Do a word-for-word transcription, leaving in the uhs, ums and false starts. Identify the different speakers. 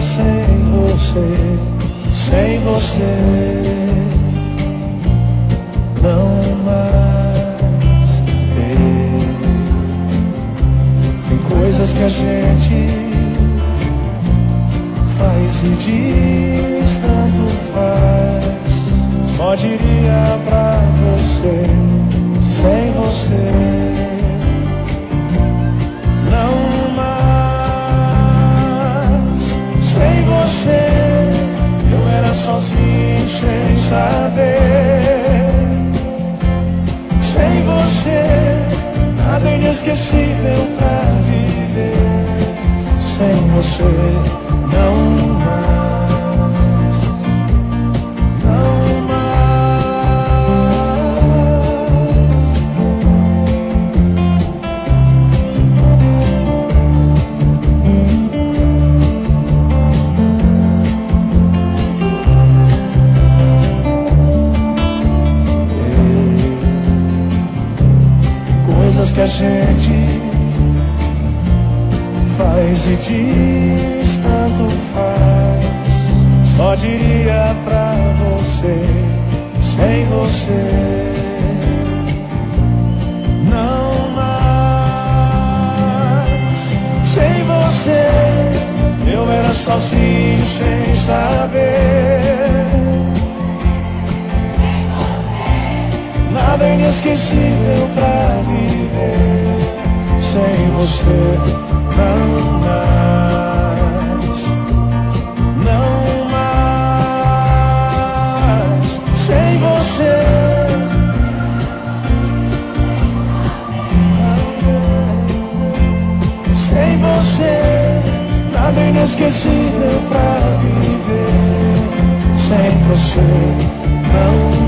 Speaker 1: sem você, sem você, não mais ter. Tem coisas que a gente faz e diz, tanto faz. Só diria pra você, sem você, não mais. Sem você, eu era sozinho sem saber. Sem você, nada inesquecível pra viver. Sem você, não mais, não mais. Coisas que a gente faz e diz, tanto faz. Só diria pra você, sem você, não mais. Sem você, eu era sozinho sem saber. Nada inesquecível pra viver. Sem você, não mais, não mais. Sem você, sem você, nada inesquecível pra viver. Sem você, não mais.